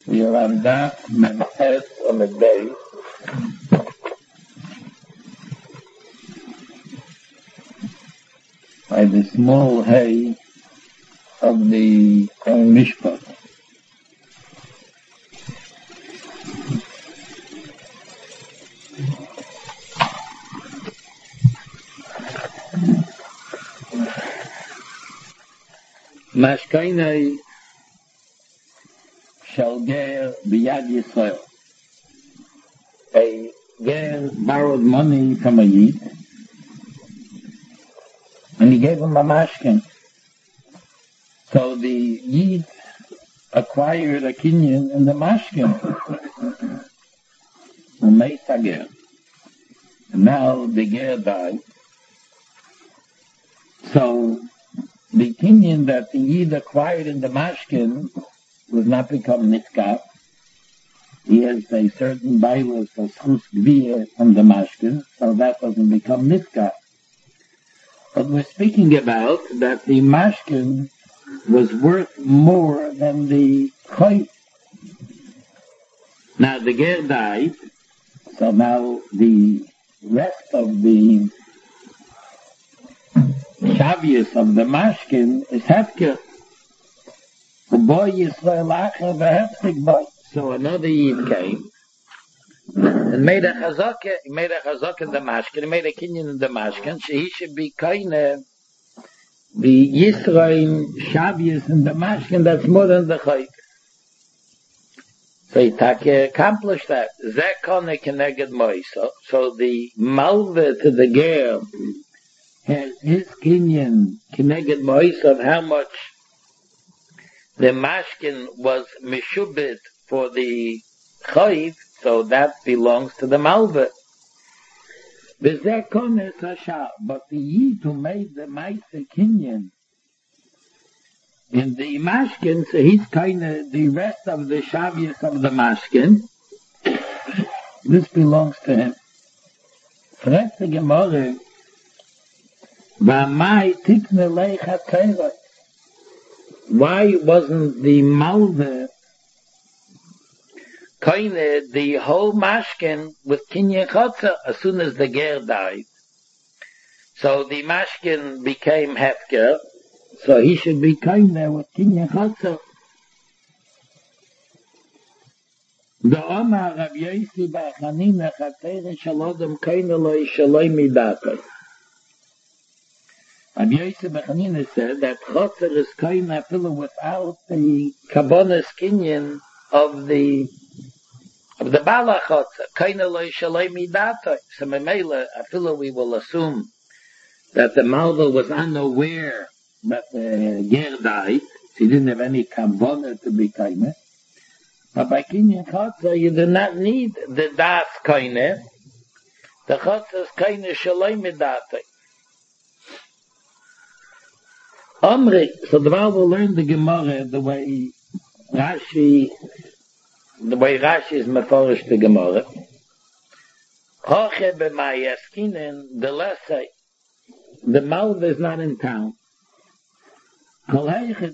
Wir waren da, mein Herz und mit Beis. By the small hay of the Mishpat. Mashkainai shall ger biyad Yisrael. A ger borrowed money from a Yid, and he gave him a mashkin. So the Yid acquired a kinyan in the mashkin. And now the ger died. So the kinyan that the Yid acquired in the mashkin was not become niskaf. He has a certain bailus of schus gviyah from the mashkin, so that doesn't become niskaf. But we're speaking about that the mashkin was worth more than the chayv. Now the ger died, so now the rest of the shavius of the mashkin is hefker. So another Yid came and made a chazaka in the mashkin, he made a kinyan in the mashkin, so he should be kind of the Yisrael shavius in the mashkin that's more than the chayk. So he accomplished that. Zekone keneged moisa. So the malva to the ger has his kinyan keneged moisa of how much the mashkin was mishubit for the chayv, so that belongs to the malva. But the Yid who made the Maisa Kinyan in the mashkin, so he's kind of the rest of the shavius of the mashkin. This belongs to him. Fragt the Gemara, V'amai tikne leicha teirot. Why wasn't the malva kind the whole mashkin with kinyan chotza as soon as the ger died? So the mashkin became hefker, so he should be kind with kinyan chotza. The Omar Rav Yosi bar Chanina chatera shalodem kind lo shaloi midatoi. Rav Yosi bar Chanina said that chotzer is kind of without the kabonas kinyan of the bala chotzer. Kind lo shaloi midatoi. So memela, afilu we will assume that the malva was unaware that the ger died. He didn't have any kavanah to be kaineh. But by kinyan chotzer, you do not need the das kaineh. The chotzer is kaineh shaloi midatoi. Omri, so the Baal will learn the Gemara the way Rashi is meforish the Gemara. Hoche b'mayaskinen the lesay. The malva is not in town. If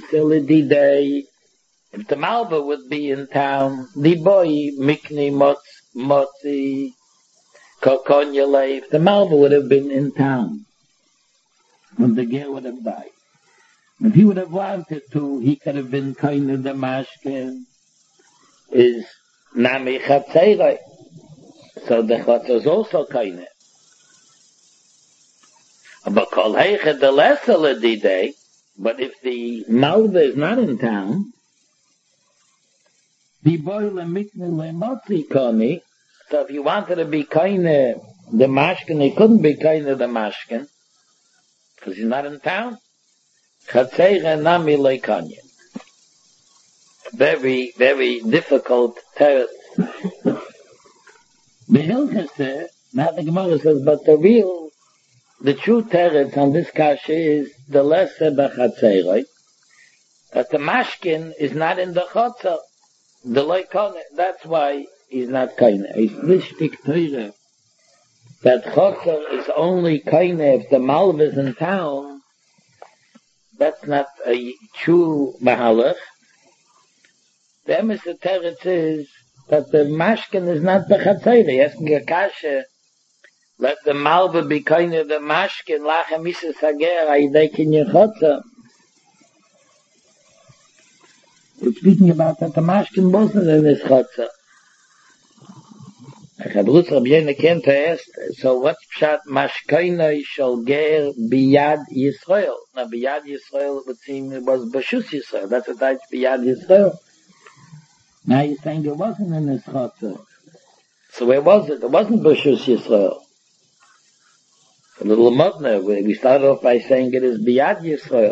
the malva would be in town, the boy mikni motzi kokonyale, if the malva would have been in town, when the ger would have died. If he would have wanted to, he could have been kind of the mashkin is nami chatzeirai. So the chotzer is also kind of. But kol heiche the lesser ledidei, but if the malva is not in town, the boy lemikne lemotzi koni, so if you wanted to be kind of the mashkin, he couldn't be kind of the mashkin, because he's not in town. Chatzeicha nami leikanya. Very, very difficult teretz. The Hilchas now the Gemara says, but the true teretz on this kasha is the lesser b'chatzeirai, that the mashkin is not in the chotzer, the leikanya. That's why he's not kaina. He's lishtik teire. That chotzer is only kaina if the malva is in town. That's not a true mahalach. The emes the teretz is that the mashkin is not bechatzayre. Asking a kasha, let the malva be kind of the mashkin, lacha misa sager, aidekin yechotza. We're speaking about that the mashkin wasn't in his chotza. Chabrus Rabbi Yena Kenta asked, so what's pshat mashkainoi shall ger biyad Yisrael? Now biyad Yisrael it would seem it was b'shus Yisrael. That's what that's biyad Yisrael. Now you're saying it wasn't in his chotza. So where was it? It wasn't b'shus Yisrael. A little modner, we started off by saying it is biyad Yisrael.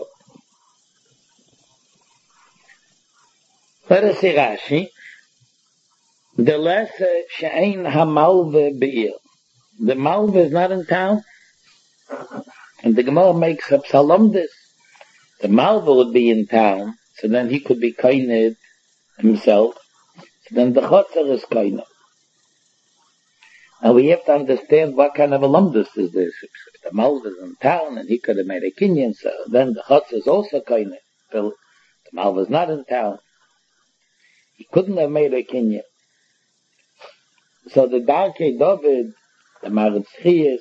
Let us see Rashi. The lesser she'ein hamalve be'ir. The malve is not in town. And the Gemara makes up salomdis. The malve would be in town, so then he could be koined himself. So then the chotzer is koined. And we have to understand what kind of a lumdus is this. The malve is in town, and he could have made a kinyan, so then the chotzer is also koined. The malve is not in town. He couldn't have made a kinyan. So the Darkei David, the Maritz Chiyas,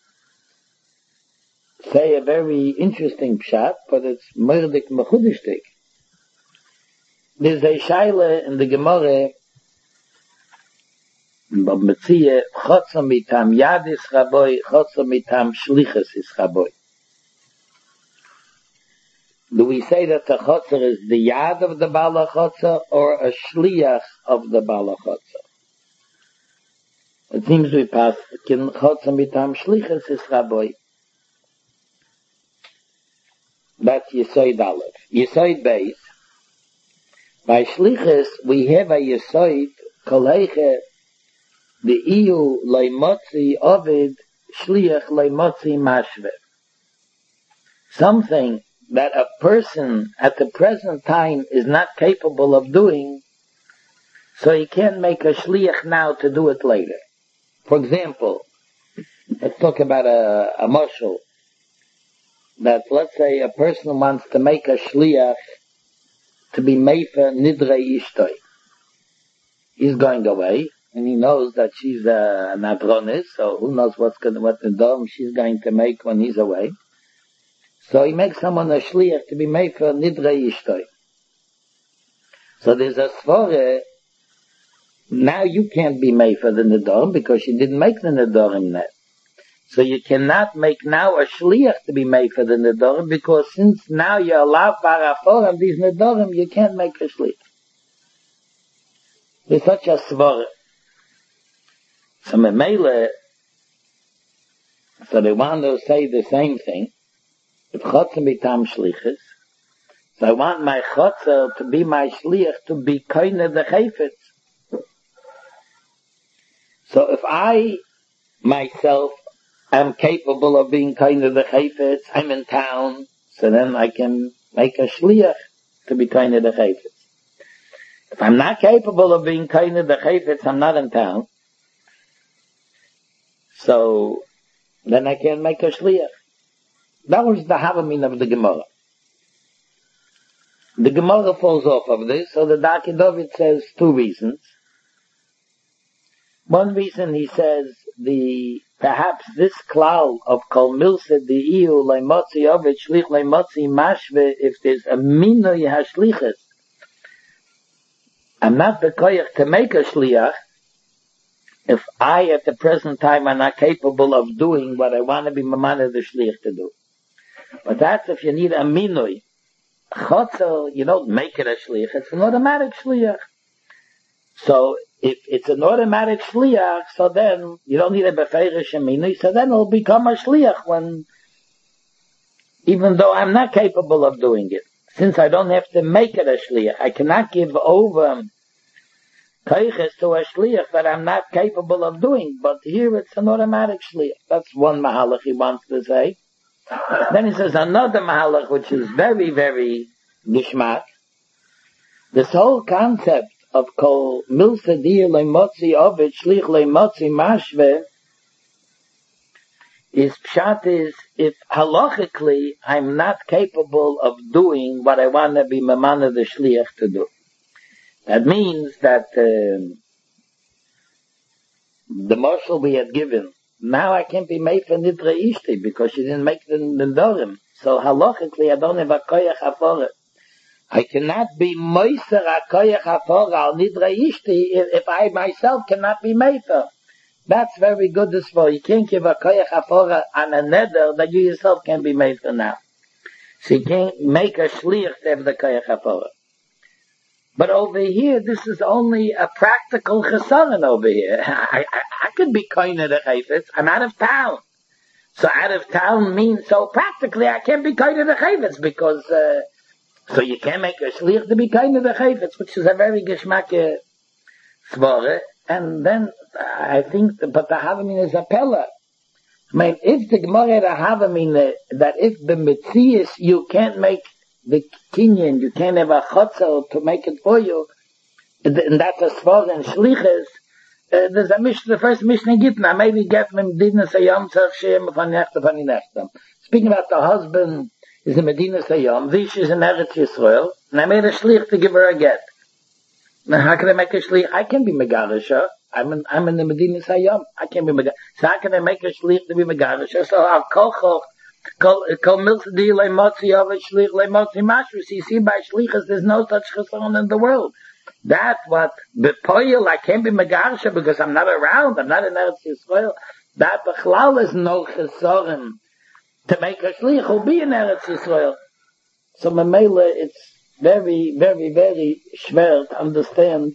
say a very interesting pshat, but it's merdik mechudishtik. There's a shaila in the Gemara, Bab Metzia, chotza mitam yad is chaboy, chotza mitam shlichus is chaboy. Do we say that the chotzer is the yad of the Bala chotzer or a shliach of the Bala chotzer? It seems we pass kin chotzer mitam shlichus is chaboy. That's Yesoid Aleph. Yesoid Beis. By shlichus we have a Yesoid koleiche the iu leimotzi ovid shliach leimotzi mashve. Something that a person at the present time is not capable of doing, so he can't make a shliach now to do it later. For example, let's talk about a mashal. That let's say a person wants to make a shliach to be meifa nidrei ishtoi. He's going away, and he knows that she's an adronis, so who knows what the she's going to make when he's away. So he makes someone a shliach to be made for nidrei ishtoi. So there's a svore, now you can't be made for the nidorim because you didn't make the nidorim net. So you cannot make now a shliach to be made for the nidorim because since now you're allowed paraforim these nidorim, you can't make a shliach. There's such a svore. So memele, so they want to say the same thing. If chotzer mitam shlichus, so I want my chotzer to be my shliach to be koine the chayfetz. So if I myself am capable of being koine the chayfetz, I'm in town, so then I can make a shliach to be koine the chayfetz. If I'm not capable of being koine the chayfetz, I'm not in town, so then I can't make a shliach. That was the havamin of the Gemara. The Gemara falls off of this, so the Darkei David says two reasons. One reason he says perhaps this klal of kol milse the iu leimotzi ovid shlich leimotzi mashve, if there's a minoi hashlichus, I'm not bekoyach to make a shliach if I at the present time am not capable of doing what I want to be mamana the shliach to do. But that's if you need a minui. Chotzer, you don't make it a shliach, it's an automatic shliach. So, if it's an automatic shliach, so then, you don't need a befeirish minui, so then it'll become a shliach when, even though I'm not capable of doing it. Since I don't have to make it a shliach, I cannot give over kaiches to a shliach that I'm not capable of doing, but here it's an automatic shliach. That's one mahalach he wants to say. Then he says another mahalach which is very, very gishmak. This whole concept of kol milse dir leimotzi ovid shlich leimotzi mashve is pshat is if halachically I'm not capable of doing what I want to be mamana the shliach to do. That means that the marshal we had given, now I can't be made for Nidra Ishti because she didn't make the Dorim. So halachically I don't have a koyach afore. I cannot be moiser a koyach afore al Nidra Ishti if I myself cannot be made for. That's very good as well. You can't give a koyach afore on a neder that you yourself can't be made for now. So you can't make a shliach to have the koyach afore. But over here, this is only a practical chesaron over here. I could be koine the chayfetz. I'm out of town. So out of town means, so practically I can't be koine the chayfetz because, so you can't make a shliach to be koine the chayfetz, which is a very geschmacke svore. And then I think, but the Havamin is a pella. I mean, if the Gemara the Havamin, that if the Metzias you can't make the kinyan, you can't have a chotzel to make it for you, and that's a svor and shliches, there's a Mishnah, the first Mishnah Gitna, maybe get them Medina Sayam, Tzach Shem, Nechtam. Speaking about the husband, is in Medina Sayam, Vish is in Eretz Yisrael, and I made a shlich to give her a get. Now how can I make a shlich? I can be Megarisha. I'm in the Medina Sayam. I can't be Megarisha. So how can I make a shlich to be Megarisha? So I'll kochoch, Kol milsadi le motzi of a shlich le motzi mashrus. You see, by shlichus, there's no such chesaron in the world. That's what bepoyel. I can't be megarsha because I'm not around. I'm not in Eretz Yisrael. That bechlal is no chesaron to make a shlich who be in Eretz Yisrael. So memela, it's very, very, very schwer to understand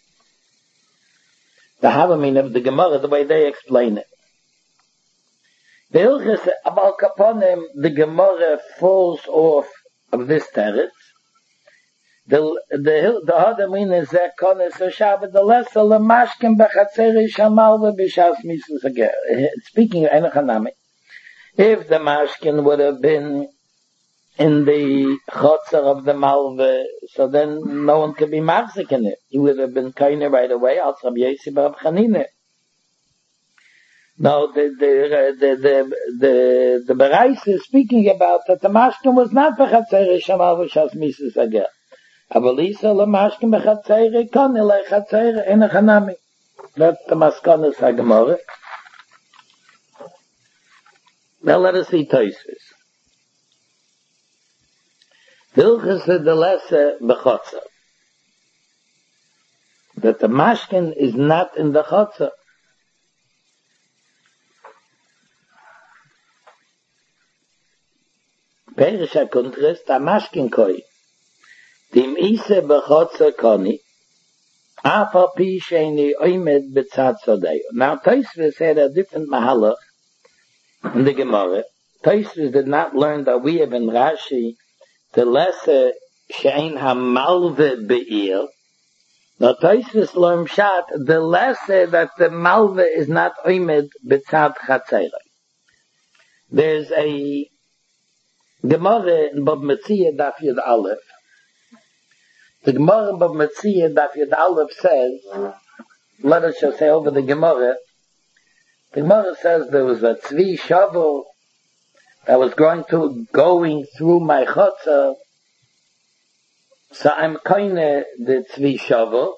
the Havamin of the Gemara the way they explain it. The Hilchas about Kaponim, the Gemara falls off of this teretz. The other meaning is that Konis Shabbat the lesser lemashkim bechatzeri shamalva b'shas misus hager. Speaking of Enochanami, if the mashkin would have been in the chotzer of the malva, so then no one could be machzik in it. He would have been kaina right away. Also, Rabbi Yossi bar Chanina. Now, the Berais is speaking about that the mashkin was not bechatzeri shamal v'shas misus hager. Avalisa le mashkin bechatzeri koni le chatzeri enochanami. That's the maskonas hagemorah. Now let us see Tosfos. Hilchas the lesser bechotzer. That the mashkin is not in the chotzer. Perish HaKuntres, the mashkin koi. Dim ise bechotzer koni. Afa pi sheini oimed betzad sodeyo. Now Tosfos had a different mahalach in the Gemara. Tosfos did not learn that we have in Rashi the lesser shein hamalve be'ir. Now Tosfos learned shat the lesser that the malve is not oimed betzad chatzera. There's a Gemara in Bab Metzia Daf Yud Aleph. The Gemara in Bab Metzia Daf Yud Aleph says, let us just say over the Gemara. The Gemara says there was a tzvi shovel that was going through my chotzer, so I'm koine the tzvi shovel.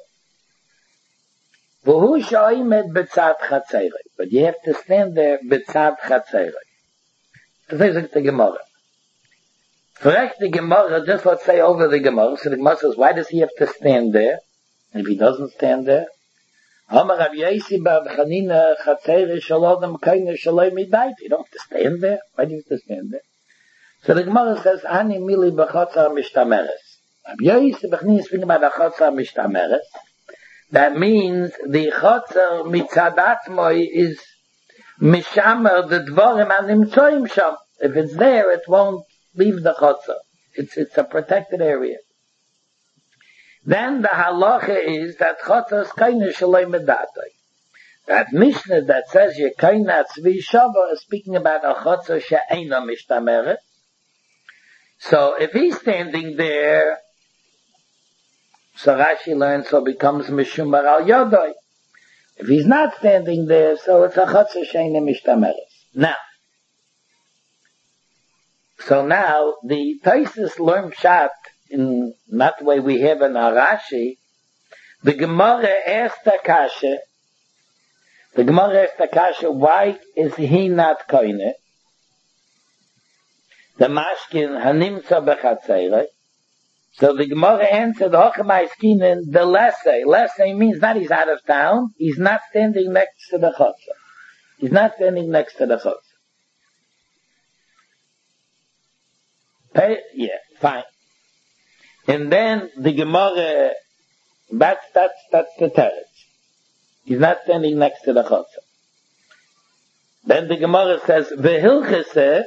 V'hu shoimed betzad chatzerei, but you have to stand there betzad chatzerei. This is the Gemara. Correct the Gemara, just let's say over the Gemara. So the Gemara says, why does he have to stand there? And if he doesn't stand there, Amar Rabbi Yossi bar Chanina chatzerei shalodam koine shaloi midait. You don't have to stand there. Why do you have to stand there? So the Gemara says, Ani mili b'chotzar mishtameres. Rabbi Yossi bar Chanina is speaking about the chotzar mishtameres. That means the chotzer mitzadatmoi is mishamer the dvorim animtzoim sham. If it's there, it won't leave the chotzer. It's a protected area. Then the halacha is that chotzer is kaina shaloi medatoi. That Mishnah that says ye kaina tzvi shava is speaking about a chotzer she'eina mishtameret. So if he's standing there, so Rashi learns, so becomes Mishumar al Yodoi. If he's not standing there, so it's a Chotzer Sheina Mishtameres. Now, the Tosfos learn Pshat in not the way we have in our Rashi, The Gemara asked Akasha, why is he not koine? The mashkin hanimtza bechatzeire. So the Gemara answered, the lesse means not he's out of town, he's not standing next to the chotzer. He's not standing next to the chotzer. Yeah, fine. And then the Gemara, that's the teretz. He's not standing next to the chotzer. Then the Gemara says, vehilchese,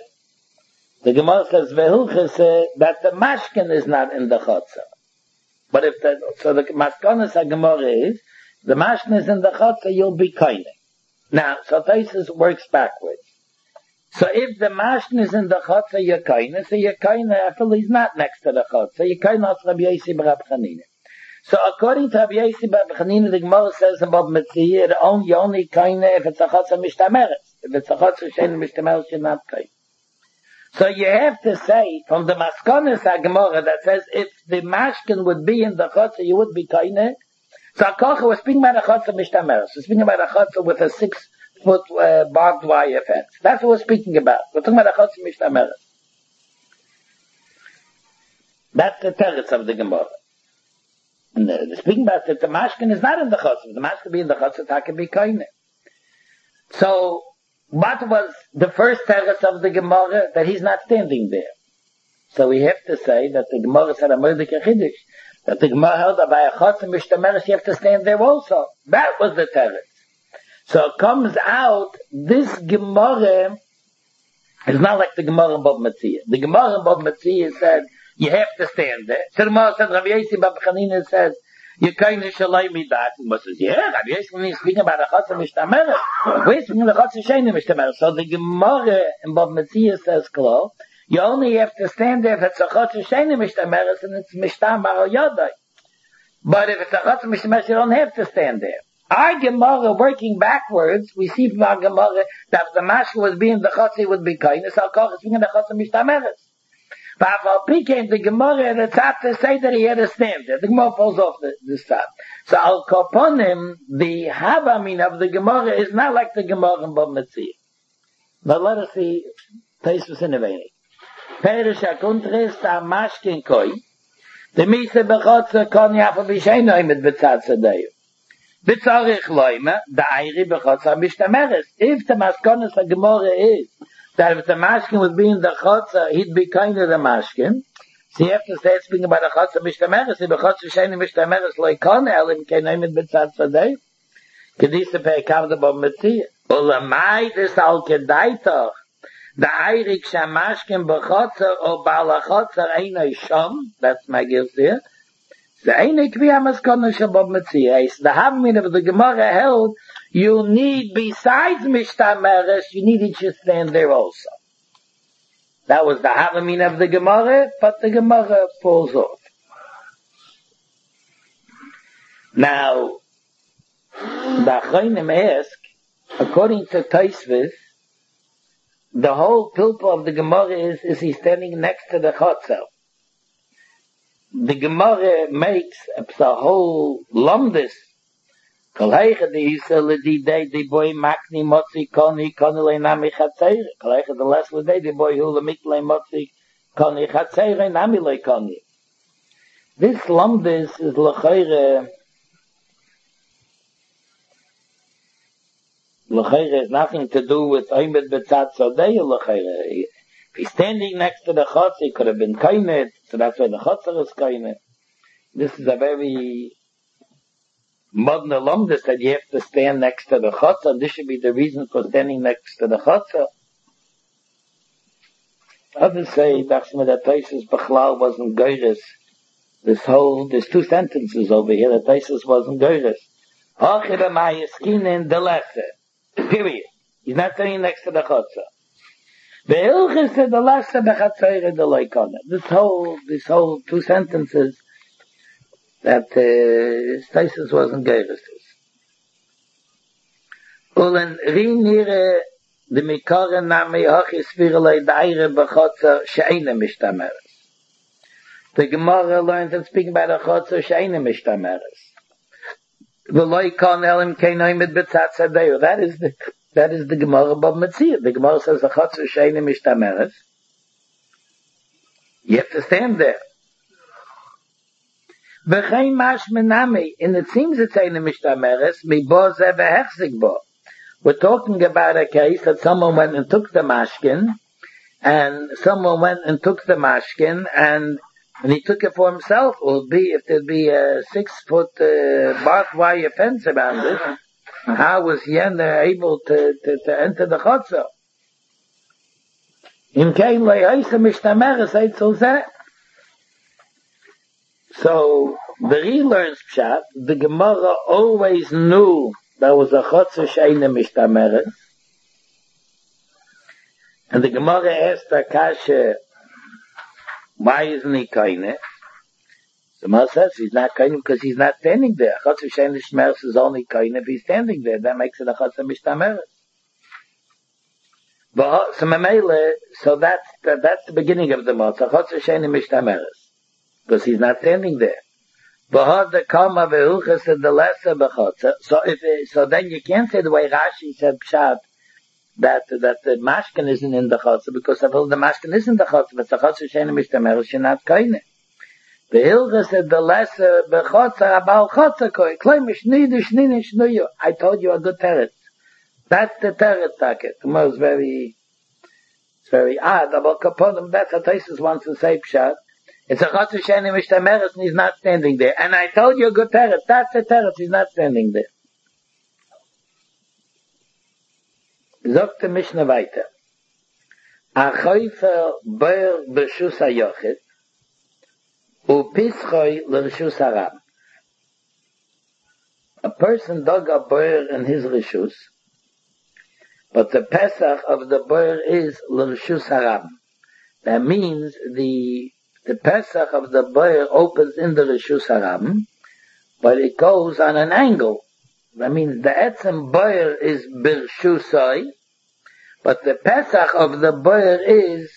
that the mashkin is not in the chotzer. But so the maskonas HaGemara is, the mashkin is in the chotzer, you'll be koine. Now, so Taisus works backwards. So if the mashkin is in the chotzer, you're koine, so you're koine, after he's not next to the chotzer, you're koine as Rabbi Yosi bar Chanina. So according to Rabbi Yosi bar Chanina, the Gemara says about Metziyah, you only koine if it's a chotzer mishtameres. If it's a chotzer shein mishtameres, you're not koine. So you have to say, from the Maskonis HaGemara that says, if the mashkin would be in the chotzer, you would be koine. So Akocha was speaking about a chotzer mishtameres. We're speaking about a chotzer with a 6-foot barbed wire fence. That's what we're speaking about. We're talking about a chotzer mishtameres. That's the teretz of the Gemara. And they're speaking about that the mashkin is not in the chotzer. If the mashkin be in the chotzer, that can be koine. So, what was the first teretz of the Gemara? That he's not standing there. So we have to say that the Gemara said a moedik chiddush. That the Gemara held that by a chotzer mishtameres you have to stand there also. That was the teretz. So it comes out, this Gemara is not like the Gemara in Bab Metziyah. The Gemara in Bab Metziyah said, you have to stand there. So the Gemara said, Rabbi Yosi bar Chanina says, you kind of shalai midat. And he says, yeah, Rabbi Yosi is speaking about a chotzer mishtameres. We're speaking about a chotzer shein mishtameres. So the Gemara in Bab Metziyah says, Klo, you only have to stand there if it's a chotzer shein mishtameres and it's mishtamar al yadai. But if it's a chotzer mishtameres, you don't have to stand there. Our Gemara, working backwards, we see from our Gemara that if the mashkin was being the chotzer, it would be kindness. Al-Koch is being the chotzer mishtameres. But if came the Gemara at the top to say that he had to stand there. The Gemara falls off this top. So Al-Koponim, the Havamin of the Gemara is not like the Gemara in Bab Metziyah. But let us see, Taisus in a vein. Perish HaKuntris ta mashkin koi, the Misa bechotzer kon yafa b'sheino mit betzad sadeyu. B'tzarich loime, the Eiri bechotzer mishtameres. If the Maskonis HaGemara is that if the mashkin was being the chotzer, he'd be kind of the mashkin. So you have to say, speaking about the chotzer mishtameres, if the chotzer shein mishtameres like kon elim kein mit betzad sadeyu. Kedisa pei kavda Bab Metziyah. Ulamai des al kedaitoch. The Eirik Shamashkin b'chotzer or balachotzer einay shom. That's my guess there. The einay kviya maskonu shel Bab Metziyah. The Havmin of the Gemara held, you need, besides mishtameres, you needed to stand there also. That was the Havmin of the Gemara, but the Gemara falls off. Now, the Achronim ask, according to Tosfos, the whole pilpul of the Gemara is he standing next to the chotzer. The Gemara makes a whole lumdis. Kol heiche the Yisrael l'didei the boy makni motzi koni leinami chatzeire. Kol heiche the last l'dei the boy hu l'miklei motzi koni chatzeire nami lei koni. This lumdis is l'cheire. L'cheire has nothing to do with Oymed B'tzad Sodei L'cheire. If he's standing next to the chotzer, he could have been koine, so that's why the chotzer is koine. This is a very modern alumnus that you have to stand next to the chotzer, and this should be the reason for standing next to the chotzer. Others say, that Taisus Bechlal wasn't Geiris. There's two sentences over here, that Taisus wasn't Geiris. Hoche b'mayeskinen de lesser. Period. He's not standing next to the chotzer. Ve'ilchis de lesser b'chatzeire de loikona. This whole two sentences that Taisus wasn't Geiris. Ulen rinire de mikore nami hochi svirelei daire b'chotzer she'ene mishtameres. The Gemara learns and speaking about a chotzer she'ene mishtameres. V'loi kon elim keinoimid b'tzat sadeyu. That is the Gemara above Metzia. The Gemara says the chotzer sheini mishtameres. You have to stand there. V'chein mash menami. And it seems it's sheini mishtameres. Mi bo ze v'hechzik bo. We're talking about a case that someone went and took the mashkin, and he took it for himself. It would be, if there'd be a 6-foot barbed wire fence around it, how was Yender able to enter the chotzer? In kein le'oisa mishtameres eitzel zeh. So, the Ri learns pshat, the Gemara always knew there was a chotzer she'eina mishtameres. And the Gemara asked Akasha, why isn't he kaine? The Gemara says he's not kaine because he's not standing there. Chotzer she'eina mishtameres is only kaine if he's standing there. That makes it a chotzer mishtameres. But so that's the beginning of the matzah. Chotzer she'eina mishtameres, because he's not standing there. But the kama ve'uchas the lesser b'chotzer. So then you can't say the way Rashi said pshat that the mashkin isn't in the chotzer, because the mashkin isn't the chotzer, but the chotzer she'eina mishtameres you're not kaine. The hilchas said the lesser b'chotzer abal chotzer koi kleimish nidish ninish nuyo. I told you a good teretz. That's the teretz taket. The most it's very odd. About kaponim, that's what Taisus wants to say pshat. It's a chotzer she'eina mishtameres and he's not standing there. And I told you a good teretz. That's the teretz. He's not standing there. Zogt the Mishnah weiter. A choifer boer b'shus hayochid u pischoi l'reshus harab. A person dug a boer in his reshus, but the Pesach of the boer is l'reshus harab. That means the Pesach of the boer opens in the reshus harab, but it goes on an angle. That means the etzem boer is b'rshusai, but the Pesach of the boer is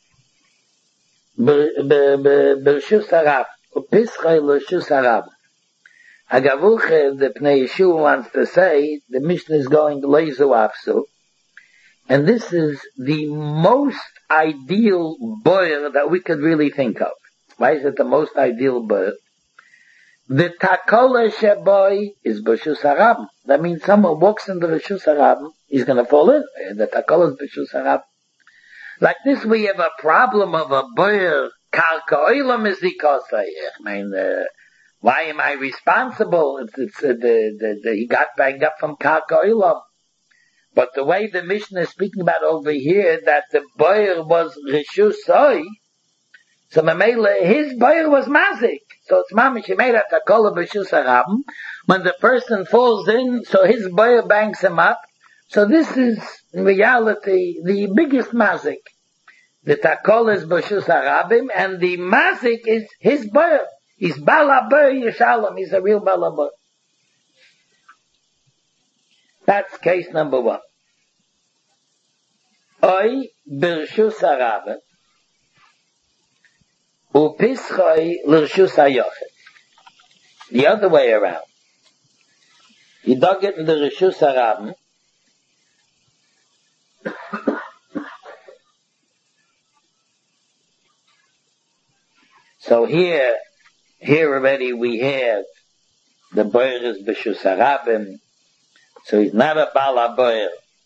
b'rshus harab, u'pischai l'reshus harab. Agavuche, the Pnei Yeshua wants to say, the Mishnah is going leizu afsu, and this is the most ideal boer that we could really think of. Why is it the most ideal boer? The takola sheboy is b'reshus harab. That means someone walks in the reshus harab, he's going to fall in. The takola is b'reshus harab. Like this, we have a problem of a boer. Karka oilam is the kosa. I mean, why am I responsible? He got banged up from karka oilam. But the way the Mishnah is speaking about over here, that the boer was reshus soy, so Mamela, his boer was mazik. So it's mamish, he made a takola b'shus harab. When the person falls in, so his boer bangs him up. So this is, in reality, the biggest mazik. The takola is b'shus harabim, and the mazik is his boer. He's bala boer yeshalom. He's a real bala boer. That's case number one. Oy b'rshus harabim. Upischoi l'rshus hayochid. The other way around. He dug it in the reshus harabim. So here already we have the boer is b'reshus harabim. So he's not a bala boer.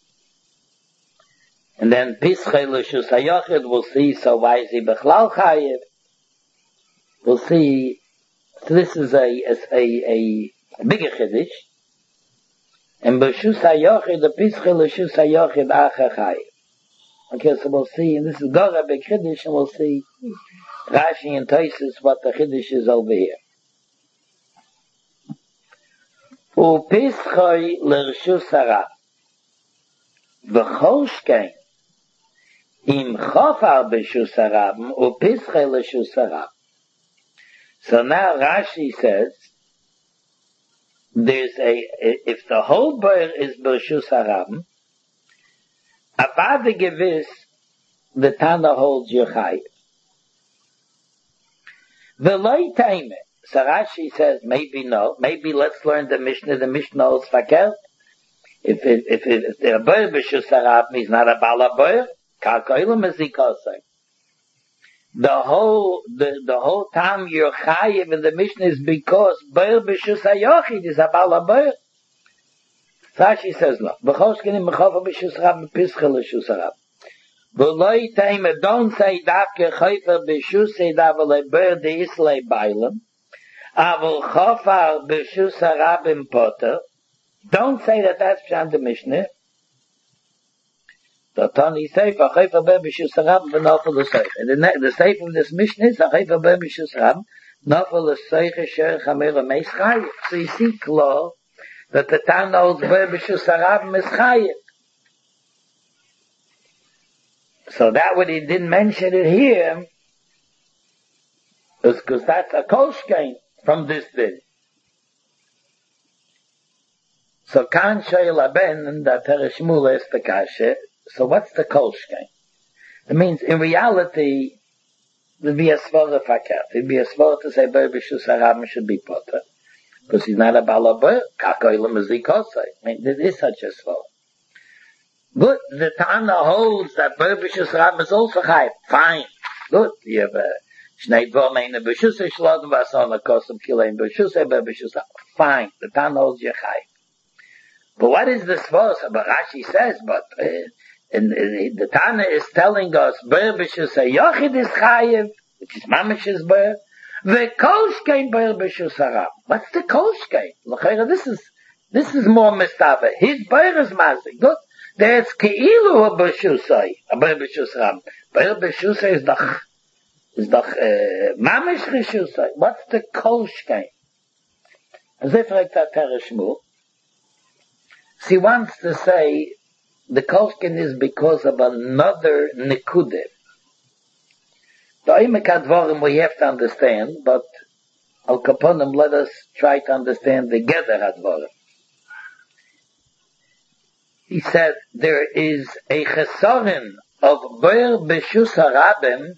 And then pischoi l'rshus hayochid, we'll see, so why is he b'chlal chayiv? We'll see. So this is a bigger chiddush. And b'reshus hayochid, the pischei l'rshus hayochid achachai. Okay, so we'll see. And this is Gora big chiddush, and we'll see Rashi and Taisus what the chiddush is over here. Upischei l'rshus harab. V'chol shkein im chofar b'rshus harab upischei l'rshus harab. So now Rashi says, if the whole boer is b'reshus harab, avada gewiss, the Tana holds your chayiv. V'loi taime. So Rashi says, maybe no. Maybe let's learn the Mishnah. The Mishnah is fakir. If the Boyer B'Shus Harab means not a Bala Boyer, Kalkoilam is Zikosai. The whole time you're chayiv in the Mishnah is because Boyer B'Shus HaYochid is a Bala Boyer. Rashi says no. B'choshkenim Mechofa B'Shus Harab B'Pischa L'Shus Harab. V'loi Taima, don't say Davke Chofer B'Shus Davale Boyer De'islei Bailam. Aval Chofar B'Shus Harab in Potter. Don't say that that's Pshat the Mishnah. The Tani Sefer Chofer Boyer B'Shus Harab v'Nofel L'Seich. And the Sefer of this Mishnah is Chofer Boyer B'Shus Harab Nofel L'Seich Sher Chamer Meis Chayev. So you see clear that the Tana holds Boyer B'Shus Harab is Chayev. So that what he didn't mention it here is because that's a koshkein from this din. So kan shoyel aben and that Shmuel is the kashe. So what's the koshkein? It means in reality there'd be a svara fakat. It'd be a svara to say Boyer B'Shus Harab should be potter because he's not a balaber. Kakoilam is zikosai. I mean there is such a svara. Good. The Tana holds that Boyer B'Shus Harab is also chayiv. Fine. Good. You have Shnei Dvom Ein B'Shus Shlodem V'Ason Kosem Kilein B'Shus Boyer B'Shus Harab. Fine. The Tana holds you chayiv. But what is the svos? But Rashi says, but the Tana is telling us Boyer B'Shus HaYochid is chayiv, which is mamish is Boyer. The koshkein Boyer B'Shus Harab. What's the koshkein? L'chayra, this is more mistava. His Boyer is mazik. Good. There's keilu a b'shusay, a b'shus Harab. B'shusay is doch mamish chishusay. What's the koshkein? As if like that Shmuel. She wants to say the koshkein is because of another nekude. The oimek advarim we have to understand, but al kaponim let us try to understand the gather advarim. He said there is a chesaron of Boyer B'Shus Harabim.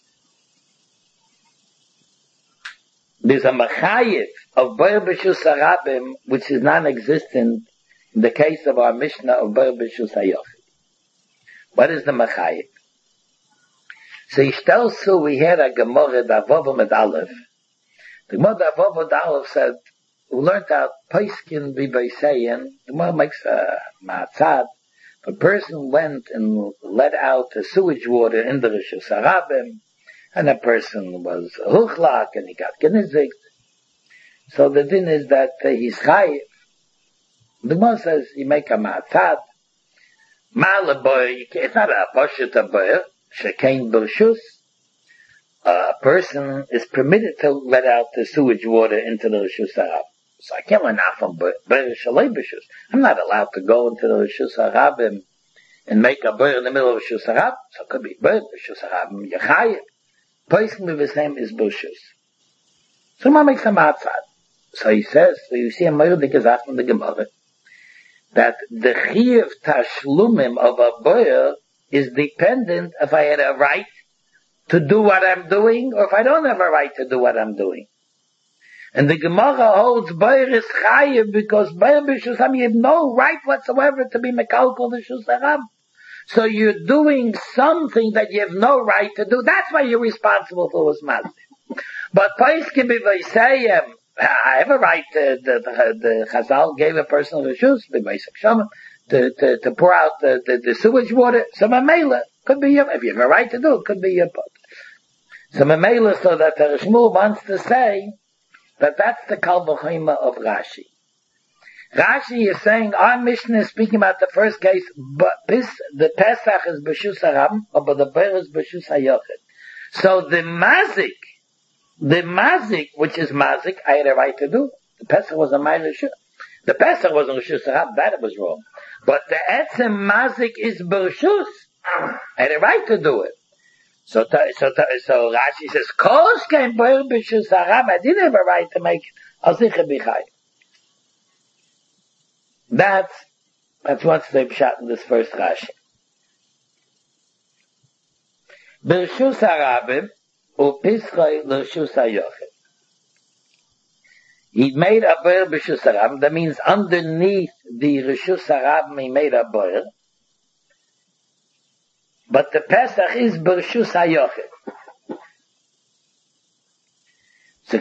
There's a machayev of Boyer B'Shus Harabim which is non-existent in the case of our Mishnah of Boyer B'Shus HaYochid. What is the machayev? So Yishtelsu, we had a Gemara Davovo Med Aleph. The Gemara Davovo Med Aleph said, we learned out Paiskin B'Beiseyen. The Gemara makes a ma'atzad. A person went and let out the sewage water in the Rishus Harabim, and a person was huchlak and he got genizikt. So the din is that he's chayiv. The Gemara says you make a ma'atzad. Ma'alaboy, it's not a poshet aboy, shekein b'rshus. A person is permitted to let out the sewage water into the Rishus Harabim. So I can't learn out from Boyer Shalei B'Shus. I'm not allowed to go into the Rishus Harabim and make a Boyer in the middle of Rishus Harabim. So it could be Boyer B'Shus Harabim Yechayim. Personally the same is B'Shus. So man makes a matzad. So he says, so you see a Meirdik gesagt from the Gemara, that the Chiyuv Tashlumim of a Boyer is dependent if I had a right to do what I'm doing or if I don't have a right to do what I'm doing. And the Gemara holds Boyer is chayiv because Boyer B'Shus Harabim, you have no right whatsoever to be mekalkal B'Shus Harabim. So you're doing something that you have no right to do. That's why you're responsible for what's matter. But Paiskim B'Vaisayim, I have a right to, the Chazal gave a person Rishus, to pour out the sewage water. So Mamela, could be your, if you have a right to do it, could be your pot. So Mamela, so that Shmuel wants to say, but that's the Kal V'choima of Rashi. Rashi is saying, our Mishnah is speaking about the first case, but the Pesach is B'Shus Harabim, but the Boyer is B'Shus HaYochid. So the Mazik, which is Mazik, I had a right to do. The Pesach was a Ma'ir. The Pesach was on B'Shus Harabim, that was wrong. But the Etzem Mazik is B'Shus. I had a right to do it. So Rashi says, Kos came Boyer B'Shus Harabim, I didn't have a right to make it. Al Zicha B'Chai. That's what's the pshat in this first Rashi. B'Rishus Harabim u'pischai l'Rishus HaYochid. He made a boil b'shus harabim. That means underneath the reshus harabim he made a boil. But the Pesach is b'reshus hayochid. So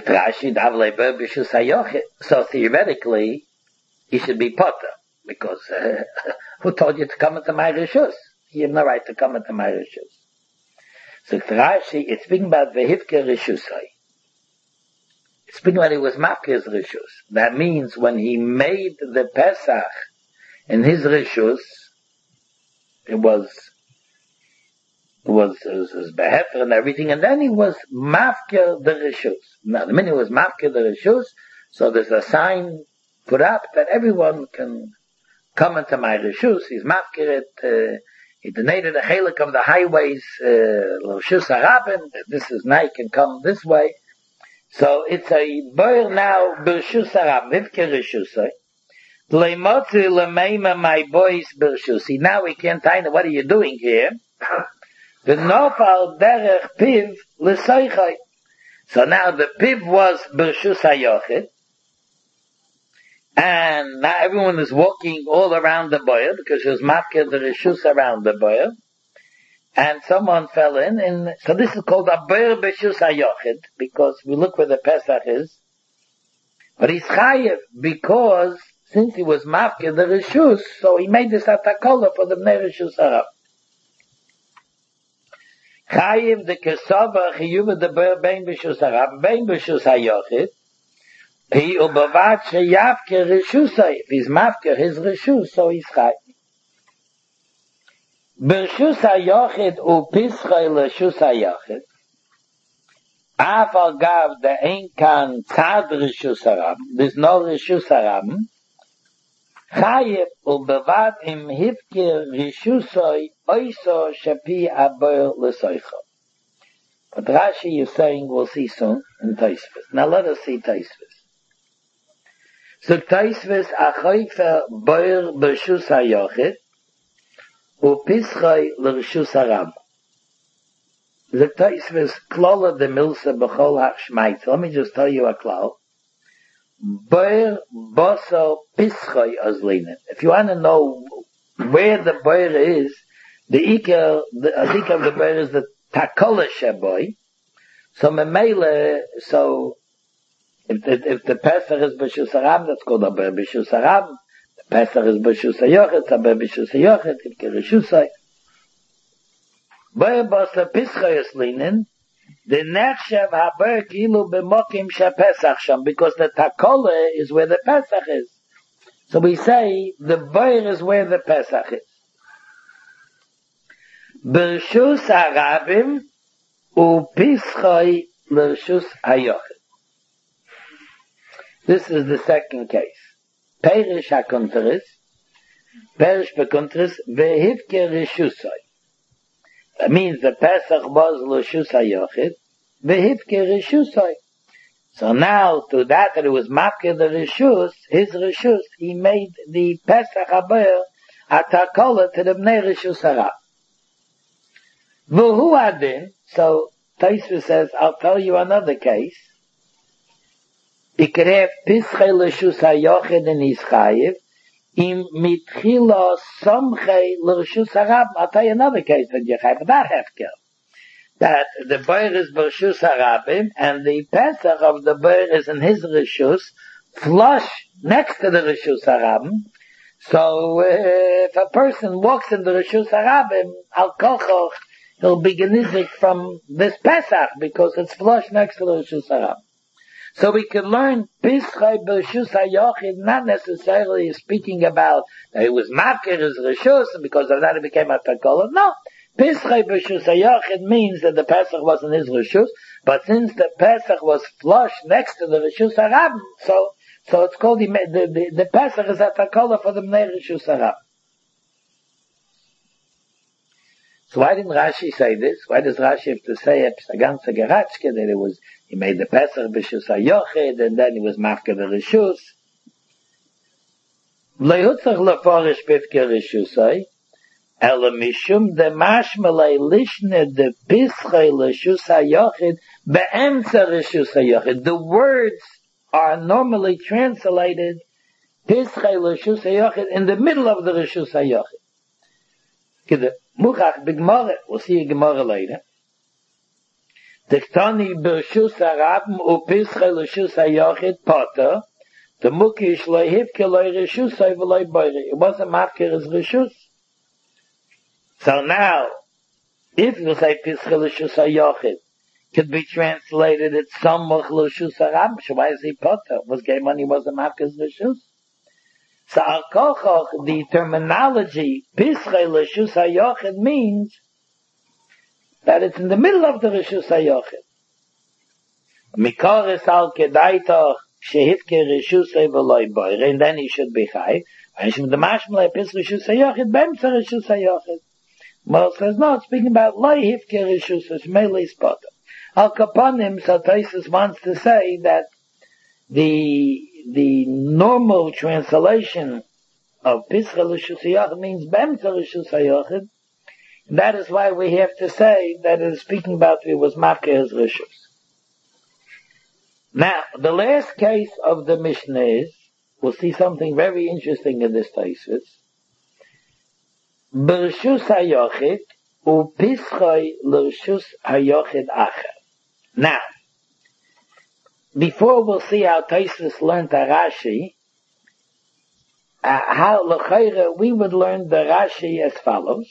theoretically, he should be potter, because who told you to come into my reshus? You have no right to come into my reshus. So Rashi, it's speaking about vehivke reshusai. It's speaking about it was mafkes reshus. That means when he made the Pesach in his reshus, it was behefer and everything, and then he was mafker the reshus. Now, the minute he was mafker the reshus, so there's a sign put up that everyone can come into my reshus. He's mafker it. He donated a chelik of the highways, reshus harabim. This is night can come this way. So it's a boil now b'reshus harabim, vivke reshusai. Leimotzi lemeima my boys b'reshusi. Now we can't find what are you doing here? The nofal derech piv l'soichai. So now the piv was b'reshus hayochid, and now everyone is walking all around the boil because there's mafkeh the reshus around the boil, and someone fell in, and so this is called a boil b'reshus hayochid because we look where the Pesach is, but he's chayev because since he was mafkeh the reshus, so he made this atakola for the bnei reshus harab. Chayiv the kesava chiyuv the bein b'shus harab bein b'shus hayochid he ubavat sheyavke reshusay. If he's mafke his reshus, so he's chayiv. B'shus hayochid upischay l'shus hayochid afal gav the ein kan tzad reshus harab. There's no reshus harab. Chayev ubavat im hivke reshusay oiso shapi aboil l'soicha. But Rashi is saying we'll see soon in Taisvis. Now let us see Taisvis. So Taisvis achoifer boil b'shus hayochid upischay l'reshus harab. The Taisvis klola de milsa b'chol ha'shmaitz. Let me just tell you a klal. Boil boso pischay azlinen. If you want to know where the boil is, the ikar of the boil is the takola sheboy. So memele, so if the Pesach is b'shus harab, that's called a boil b'shus harab. The Pesach is b'shus hayochid, it's a boil b'shus hayochid, it's a reshusay. Boil boso pischay azlinen. The nechshev haber kilu b'mokim shepesach sham, because the takola is where the Pesach is. So we say the boil is where the Pesach is. B'reshus harabim upischay l'reshus hayochid. This is the second case. Perish hakontris, perish bekontris vehivke reshusay. That means the Pesach was l'shus hayochid, v'hivke reshusay. So now, to that it was mafke the reshus, his reshus, he made the Pesach haber atakola to the bnei reshus harab. V'hu adin, so Taisva says, I'll tell you another case. You could have pischei l'shus hayochid and his chayiv, im mitchila somchei l'reshus harab. I'll tell you another case that you have that hefker. That the boil is b'reshus harabim, and the Pesach of the boil is in his reshus, flush next to the reshus harabim. So if a person walks in the reshus harabim, al kochoch, he'll be genizik from this Pesach because it's flush next to the reshus harabim. So we can learn Pischai b'reshus hayochid, not necessarily speaking about that it was mafker his reshus, and because of that it became a takola. No. Pischai b'reshus hayochid means that the Pesach wasn't his reshus, but since the Pesach was flush next to the reshus harabim, so it's called the Pesach is a takola for the bnei reshus harabim. So why didn't Rashi say this? Why does Rashi have to say it? A ganze geratschke that it was, he made the Pesach b'shus hayochid, and then he was mafker the reshus. Lehutzach leforish pivke reshusay, ela mishum de mashmalei lishne de pischei reshus hayochid be'emtza reshus hayochid. The words are normally translated Pischei L'Reshus HaYochid in the middle of the Reshus HaYochid. Muchach b'Gemara, we'll see a Gemara later. Tektani b'Reshus HaRabim u'Pischei L'Reshus HaYochid Potter, the Mukish lo hivke lo Reshusai v'lo boire. It wasn't mafker as Reshus. So now, if you say Pischei L'Reshus HaYochid could be translated it's Samuch L'Reshus HaRabim, so why is he Potter? Was gay money wasn't mafker as Reshus? So Al Kochoch, the terminology Pischei L'Reshus HaYochid means that it's in the middle of the Reshus HaYochid. Mikoris Al Kedaitoch Shehivke Reshusay v'loy boire, and then he should be chai. And the mashmalei Pischei Reshus HaYochid b'emtza Reshus HaYochid. Well, says no, it's speaking about loy hivke Reshusay shmeili spotter. Al Kaponim, so Taisus wants to say that the normal translation of Pischei Reshus HaYochid means b'emtza Reshus HaYochid. That is why we have to say that it is speaking about it was mafker as Reshus. Now, the last case of the Mishnah is, we'll see something very interesting in this Taisus. B'Reshus HaYochid u'Pischei L'Reshus HaYochid Acher. Now, before we'll see how Taisus learned the Rashi, how l'chayre we would learn the Rashi as follows.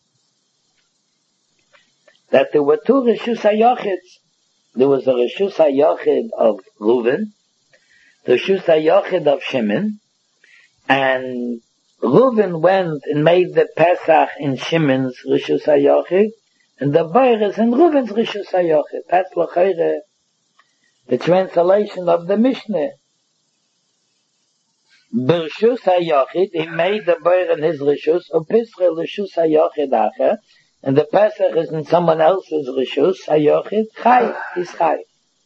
That there were two Reshus HaYochids. There was a Reshus HaYochid of Reuven, the Reshus HaYochid of Shimon, and Reuven went and made the Pesach in Shimon's Reshus HaYochid, and the Boyer is in Reuven's Reshus HaYochid. That's l'chayre the translation of the Mishnah. B'Reshus HaYochid, he made the Boyer in his Reshus, u'Pischei L'Reshus HaYochid Acher, and the Pesach is in someone else's Reshus HaYochid, Chai is Chai.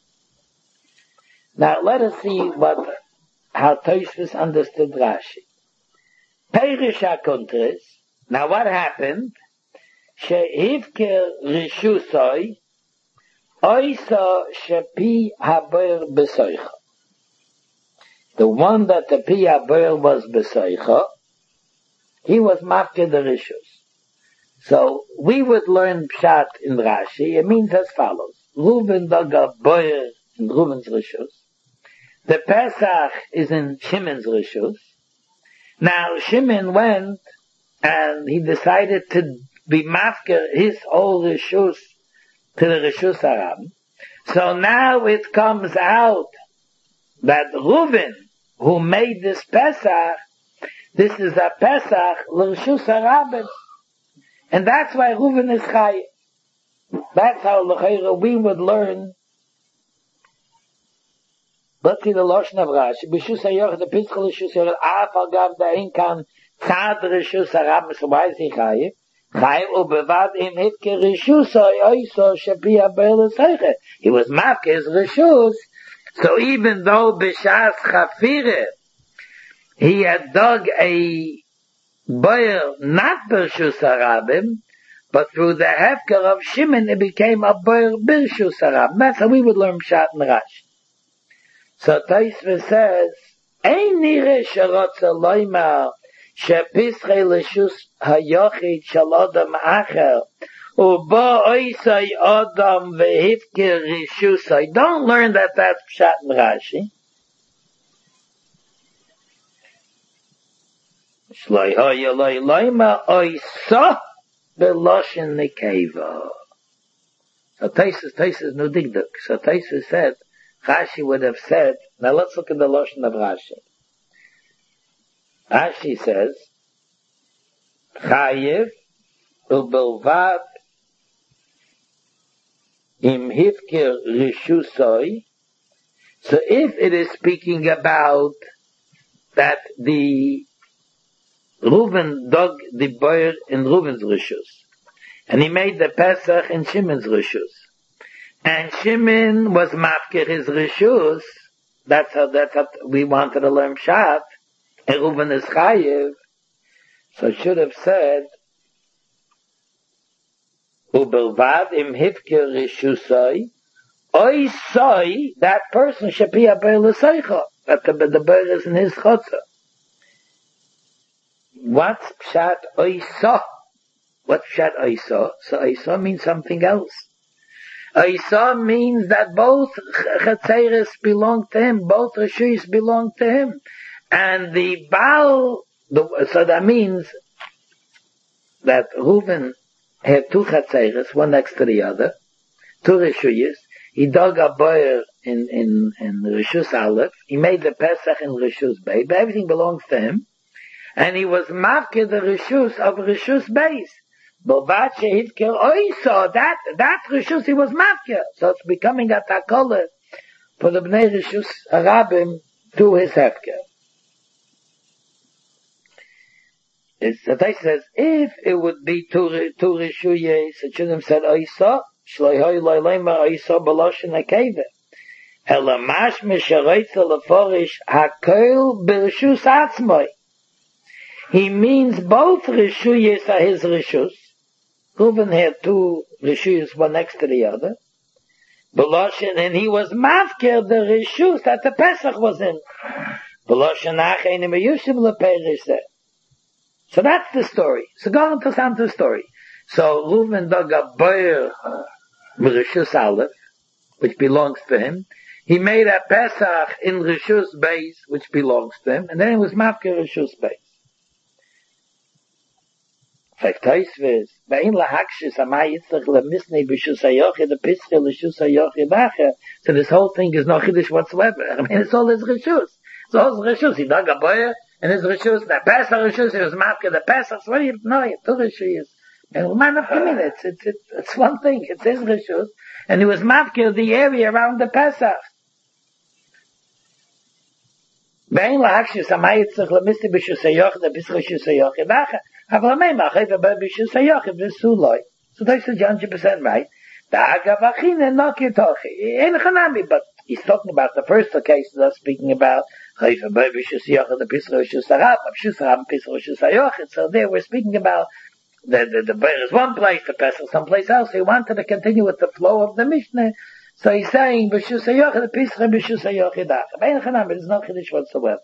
Now let us see how Tosfos understood Rashi. Perish HaKontris, now what happened? She'ivker Reshusoi, Oisa Shepi HaBoyer B'Soicha. The one that the Pi HaBoyer was B'Soicha, he was mafker the Reshus. So we would learn Pshat in Rashi. It means as follows: Reuven dug a boyer in Reuven's Reshus. The Pesach is in Shimon's Reshus. Now Shimon went and he decided to be mafker his whole Reshus to the Reshus HaRabim. So now it comes out that Reuven, who made this Pesach, this is a Pesach l'Reshus HaRabim. And that's why Reuven is Chai. That's how l'chayra we would learn. Let's see the Lashon of Rashi. B'Reshus HaYochid, the Pischei L'Reshus HaYochid, Af al gav da'in kan tzad Reshus HaRabim. So why is he Chai? Chai u'bevad im hivke Reshus HaYochid shepi HaBoyer L'Soicha. He was mafker his Reshus. So even though b'shas Chafire he had dug a Boyer, not B'Reshus HaRabim, but through the hefker of Shimon, it became a Boyer B'Reshus HaRabim. That's how we would learn Pshat in Rashi. So Tosfos says, Ein nireh sherotze loymar, shepischei L'Reshus HaYochid shel Adam acher, ubo oisai Adam vehivke Reshusai. Don't learn that that's Pshat in Rashi. Shloi hoya loy loyma oisa beloshin nekeva. So Tosfos no digduk. So Tosfos said, Rashi would have said, now let's look at the Lashon of Rashi. Rashi says, Chayev ubelvad im hivkir reshusoi. So if it is speaking about that the Reuven dug the boyer in Reuven's Reshus, and he made the Pesach in Shimon's Reshus, and Shimon was mafker his Reshus. That's how we wanted to learn Pshat. And Reuven is Chayev, so it should have said Ubelvad im hivke Reshusai Oisai, that person should be a Be'er L'Seicha, that the Be'er is in his Chotzer. What's Pshat Oisa? What's Pshat Oisa? So Oisa means something else. Oisa means that both Chetzeres belong to him, both Rishis belong to him. And the Baal, so that means that Reuven had two Chetzeres, one next to the other, two Rishis. He dug a boyer in Rishus Aleph. He made the Pesach in Rishus Beis, but everything belongs to him. And he was mafke the Rishus of Rishus Beis. But that Rishus he was mafke. So it's becoming a takola for the Bnei Rishus Arabim to his hefker. The text says, if it would be two Rishuyes, it should have said Oisa, Shloihoi Loilema Oisa Baloshin Akeva. Elamash Mishareitza Leforish Hakoil Birshus Atzmoi. He means both Rishuyes are his Rishus. Reuven had two Rishuyes, one next to the other. Baloshin, and he was mafker the Rishus that the Pesach was in. Baloshin Achein Meyushim Leperish. So that's the story. So go on to the story. So Reuven dug a boyer Rishus Aleph, which belongs to him. He made a Pesach in Rishus Beis, which belongs to him, and then it was mafker Rishus Beis. So this whole thing is no chiddush whatsoever. I mean, it's all his rishus. It's all his rishus. He dug a boyer, and his rishus, the Pesach rishus, he was mafker the Pesach. So what do you know? Two rishus. And man of it's one thing. It's his rishus, and he was mafker the area around the Pesach. Bein lahakshis amayitzach lemisti b'shus hayochid b'shus rishus hayochid acha. So that's the 100% right. But he's talking about the first case that's speaking about. So there we're speaking about there is one place, the Pesach, someplace else. He wanted to continue with the flow of the Mishnah. So he's saying, there's no Chiddush whatsoever.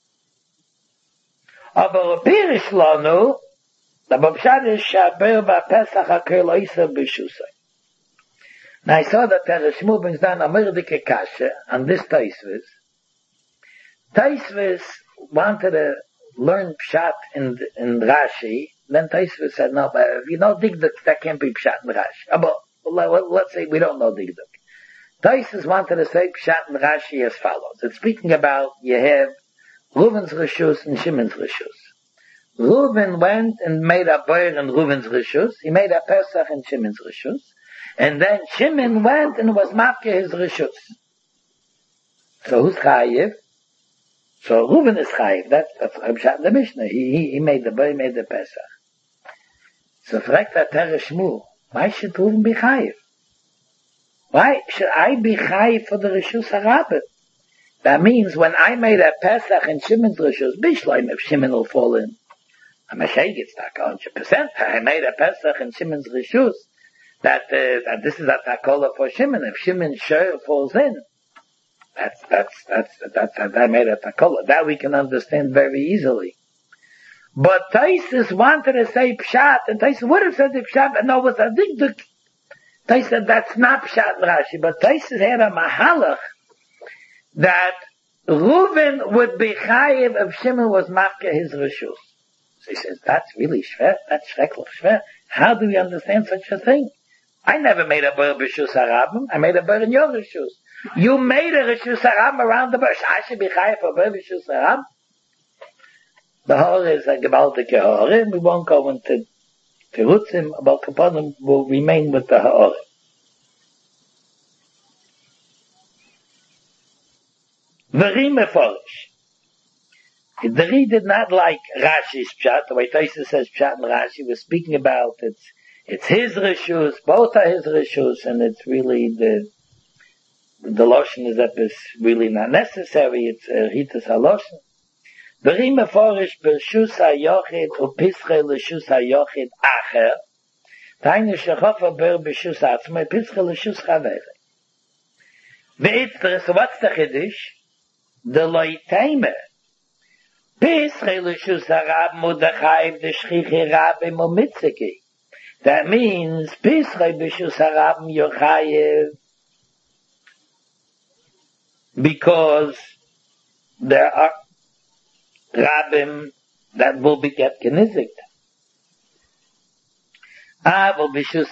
Aber Pirish Lanu, the Babshad is Shaber Pesach HaKel Oisa B'Shusay. Now I saw that Teresh Shmuel brings down a Merdike Kasha on this Taisvis. Taisvis wanted to learn Pshat in Rashi. Then Taisvis said, no, but if you know Digduk, that can't be Pshat in Rashi. But let's say we don't know Digduk. Taisvis wanted to say Pshat in Rashi as follows. It's speaking about, you have Reuven's Rishus and Shimon's Rishus. Reuven went and made a boyer in Reuven's Rishus. He made a Pesach in Shimon's Rishus. And then Shimon went and was mafke his Rishus. So who's Chayiv? So Reuven is Chayiv. That's Pshat the Mishnah. He made the boyer, made the Pesach. So fragt der Teresh Shmuel, why should Reuven be Chayiv? Why should I be Chayiv for the Rishus HaRabbah? That means when I made a Pesach in Shimon's Rishus, Bishleim, if Shimon will fall in. I'm a shake, it's not 100%. I made a Pesach in Shimon's Rishus. That this is a takola for Shimon. If Shimon falls in, that's I made a takola. That we can understand very easily. But Taisus wanted to say Pshat, and Taisus would have said the Pshat, but no, it was a Digduk. Taisus said that's not Pshat Rashi, but Taisus had a Mahalach that Reuven would be chayiv if Shimon was mafke his rishus. So he says, that's really schwer, that's schrecklich schwer. How do we understand such a thing? I never made a ber b'shus harabim, I made a ber in your rishus. You made a rishus harabim around the bush. I should be chayiv for ber b'shus harabim. The hor is a gewaltige hor, we won't go into Terutzim, but Kapanim will remain with the hor. Very meforish. The Ri did not like Rashi's Pshat. The way Taisa says Pshat and Rashi was speaking about it's his rishus, both are his rishus, and it's really the lotion is that it's really not necessary. It's Ritas HaLoshon. The Ri meforish b'shus hayochid u'pische l'shus hayochid acher. Tainu shechofa ber b'shus atzmai pische l'shus chavere. So what's the Chiddush? The Loitaimer. That means, because there are Rabbim that will be get Kenizik. This is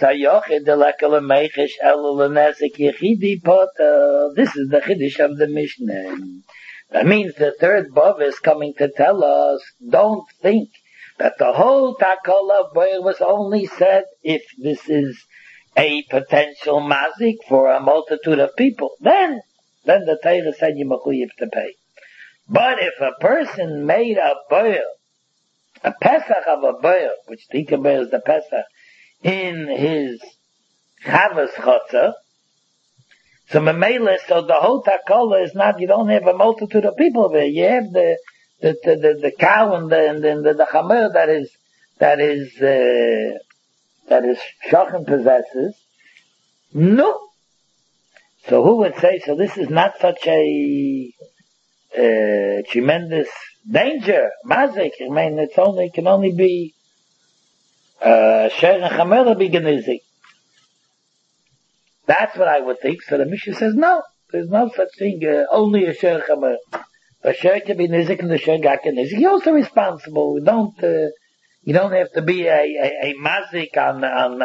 the Chiddush of the Mishnah. That means the third Bava is coming to tell us, don't think that the whole Takol of Boyer was only said if this is a potential mazik for a multitude of people. Then the Torah said you mechuyev to pay. But if a person made a Boyer, a Pesach of a Boyer, which Tika Boyer is the Pesach, in his Chavas Chotzer, so the whole Takola is not, you don't have a multitude of people there. You have the cow and the Chamer that is Shochem possesses. No. So who would say, so this is not such a tremendous danger, mazik. I mean, can only be Sher and Chamer be Genizik. That's what I would think. So the Mishnah says, no, there's no such thing, only a Sher Chamer. A Sher can be Nizik and the Sher Gak and Nizik. You're also responsible. You don't have to be a mazik on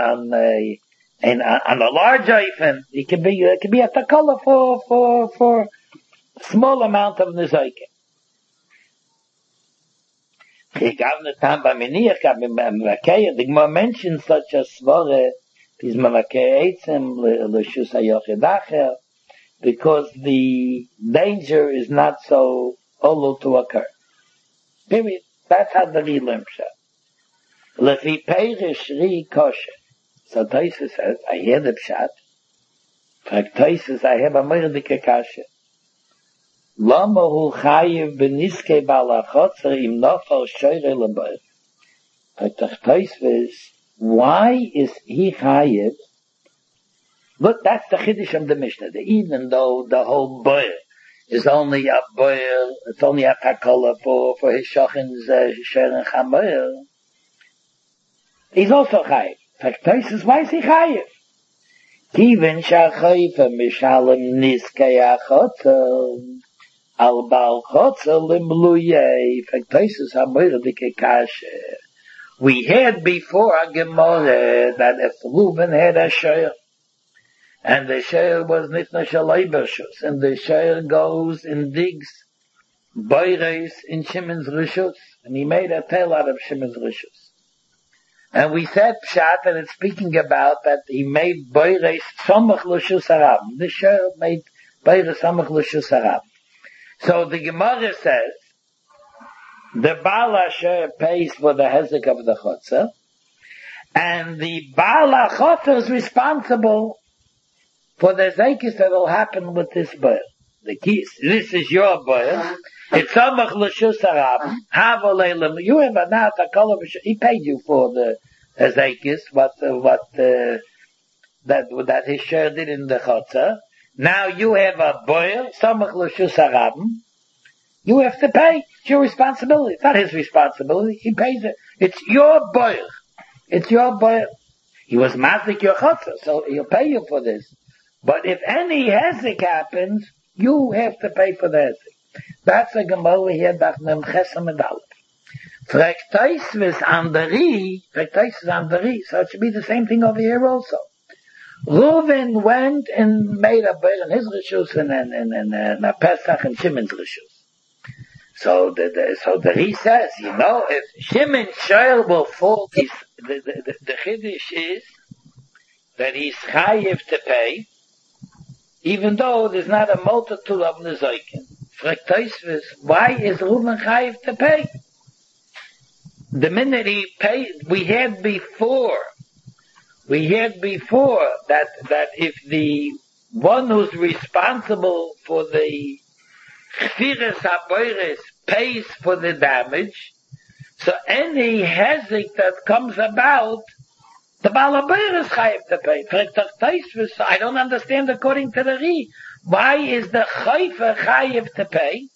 a large oifen. It can be a takola for small amount of Nizik. The Gemara mentions such a svara, because the danger is not so olu to occur. Period. That's how the Rilam says. Lefi peirish ri kosher. So Taisa says, I hear the pshat. Taisa says, I have a merdike kasha. Lama hu chayiv beniske balachotzer im nofal shoyre lebayr. Taisa says, why is he chayiv? Look, that's the Chiddush of the Mishnah. Even though the whole boil is only a boil, it's only a takola for his shochin's Sher and Chamer, he's also chayiv. In fact, Taisa says, why is he chayiv? Kiven shachayfa mishalem niskei achotzer al bal chotzer limluye. In fact, Taisa says, hamoyer dike kasher. We had before a Gemara that if Reuben had a shayr, and the shayr was nitna shalai bershus, and the shayr goes and digs boires in Shimon's rishus, and he made a tail out of Shimon's rishus. And we said pshat, and it's speaking about that he made boires samach l'shus harab. The shayr made boires samach l'shus harab. So the Gemara says, the Baal Asher pays for the hezek of the chotzer, and the Baal HaChotzer is responsible for the zekis that will happen with this bird. The keys, this is your bird. It's samach l'shus harab. Havoleilim. You have a now takola. He paid you for the zekis, that his share did in the chotzer. Now you have a bird, samach l'shus harab. You have to pay. It's your responsibility. It's not his responsibility. He pays it. It's your boy. It's your boy. He was mazik your chotzer, so he'll pay you for this. But if any hezek happens, you have to pay for the hezek. That's a Gemara here, Dachnem Chesam Medal. Frektais is anderi, so it should be the same thing over here also. Reuven went and made a bear in his rishus and a Pesach and Shimon's rishus. So the Ri says, if Shimon Shoyl will fall, the Chiddush is that he's chayiv to pay, even though there's not a multitude of Nezoikin. Why is Reuben chayiv to pay? The minute he paid, we had before that if the one who's responsible for the Chfiras HaBoires pays for the damage, so any hezek that comes about, the Baal HaBoires is chayiv to pay. I don't understand according to the Ri. Why is the chayfa chayiv to pay?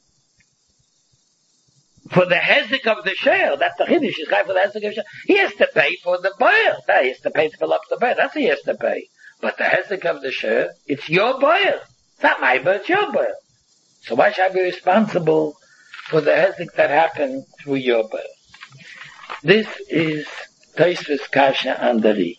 For the hezek of the share, that's the chiddush, is chayiv for the hezek of the share. He has to pay for the boil. He has to pay to fill up the boil. That's what he has to pay. But the hezek of the share, it's your boil. It's not my boil, it's your boil. So why should I be responsible for the hezek that happened through your boil? This is Tosfos Kasha and the Ri.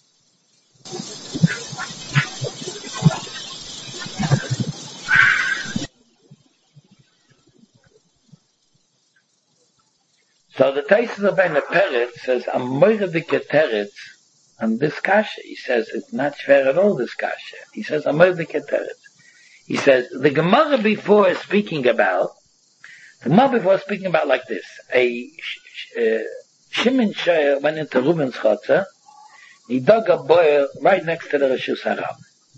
So the Tosfos of Ben Peretz says, "I'm moirdike teretz," and this kasha, he says, it's not fair at all, this kasha. He says, "I'm moirdike teretz." He says, the Gemara before is speaking about like this. Shimon Shor went into Reuben's chotzer. He dug a boil right next to the Reshus Haram.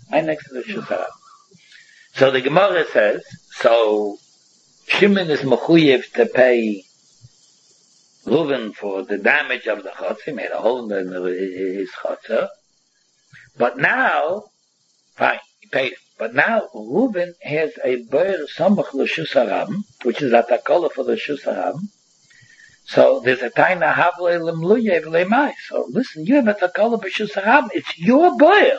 So the Gemara says, so Shimon is mechuyev to pay Reuben for the damage of the chotzer. He made a hole in his chotzer. But now, fine, he paid it. But now Reuben has a boil samach l'Reshus Haram, which is a takola for the Reshus Haram. So there's a taina havle lemluye v'lemai. So listen, you have a takola b'Reshus Haram. It's your boil.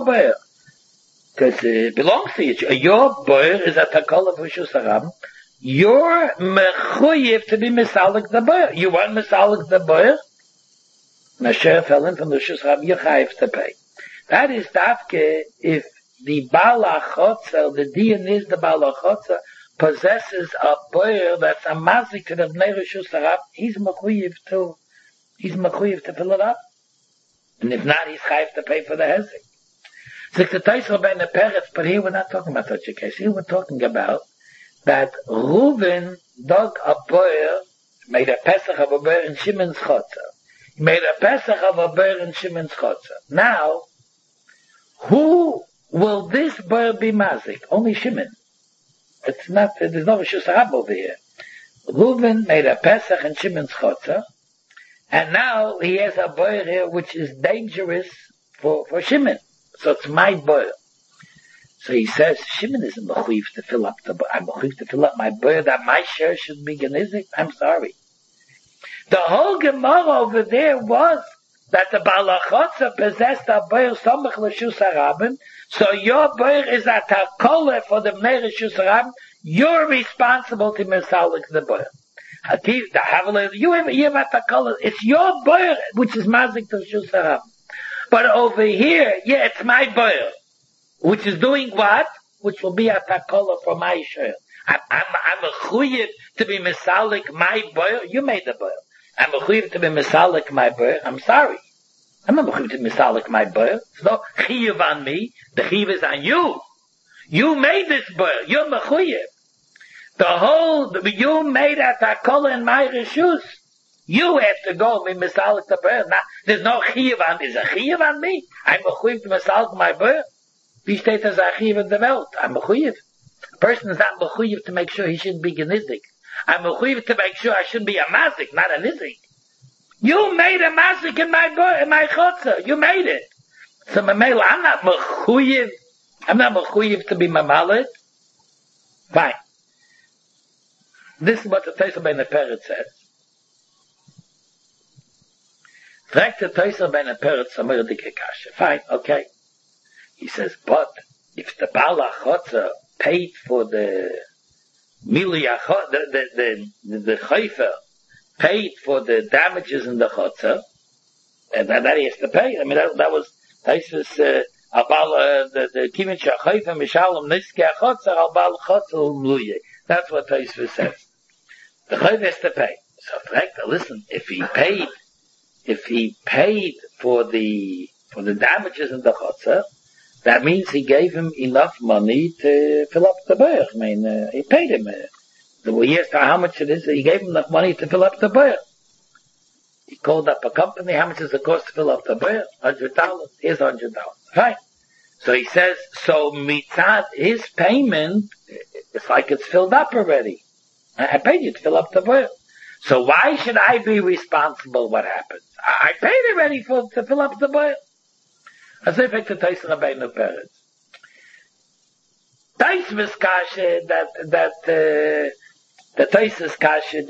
Because it belongs to you. Your boil is a takola b'Reshus Haram. You're mechuyev to be misalik the boil. You want misalik the boil? Masher fell in from the Reshus Haram, you're chayiv to pay. That is dafke if the Baal HaChotzer, the diyan is the Baal HaChotzer, possesses a boil that's a mazik to the Bnei Reshus Haram, he's mechuyev to fill it up. And if not, he's chayiv to pay for the hezek. So the Tosfos Ben Peretz, but here we're not talking about such a case. Here we're talking about that Reuben dug a boil, made a pesach of a boil in Shimon's chotzer. He made a pesach of a boil in Shimon's chotzer. Now, who will this boil be mazik? Only Shimon. It's not, there's no Reshus Haram over here. Reuben made a pesach in Shimon's chotzer, and now he has a boil here which is dangerous for Shimon. So it's my boil. So he says, Shimon isn't mechuyev to fill up I'm mechuyev to fill up my boil, that my share should be genizik. I'm sorry. The whole Gemara over there was that the Baal HaChotzer possessed a boil samach l'Reshus Haram, so your boil is a takola for the Bnei Reshus Haram. You're responsible to misalik the boil. You have a takola. It's your boil which is mazik to Reshus Haram. But over here, yeah, it's my boil. Which is doing what? Which will be a takola for my share. I'm a chuyev to be misalik my boil. You made the boil. I'm a chuyev to be misalik my boil. I'm sorry. I'm not a chuyev to be misalik my boil. It's no chiyuv on me. The chiyuv is on you. You made this boil. You're mechuyev. You made a takola in my reshus. You have to go and be misalik the boil. Now, there's no chiyuv on me. There's a chiyuv on me. I'm a chuyev to misalik my boil. Wie steht as Archiv in der Welt? I'm mechuyev. A person is not mechuyev to make sure he shouldn't be genizik. I'm mechuyev to make sure I shouldn't be a mazik, not a nizik. You made a mazik in my chotzer. You made it. So Mamela, I'm not mechuyev to be mamalit. Fine. This is what the Tosfos Ben Peretz says. Fragt the Tosfos Ben Peretz a moirdike kasha. Fine, okay. He says, but if the Baal HaChotzer paid for the chayfer paid for the damages in the chotzer, and that he has to pay. I mean, that was Tosfos the Kimin Shachayfer Mishalom Niske Chotzer Al Baal Chotzer Mluye. That's what Tosfos says. The chayfer has to pay. So, listen, if he paid for the damages in the chotzer, that means he gave him enough money to fill up the boil. I mean, he paid him. He asked how much it is. He gave him enough money to fill up the boil. He called up a company. How much does it cost to fill up the boil? $100. Here's $100. Fine. So he says, so mitzad his payment, it's like it's filled up already. I paid you to fill up the boil. So why should I be responsible what happens? I paid already to fill up the boil. As if it's a Tosfos Rabbeinu Peretz. Taisvis kasha the Taisvis kasha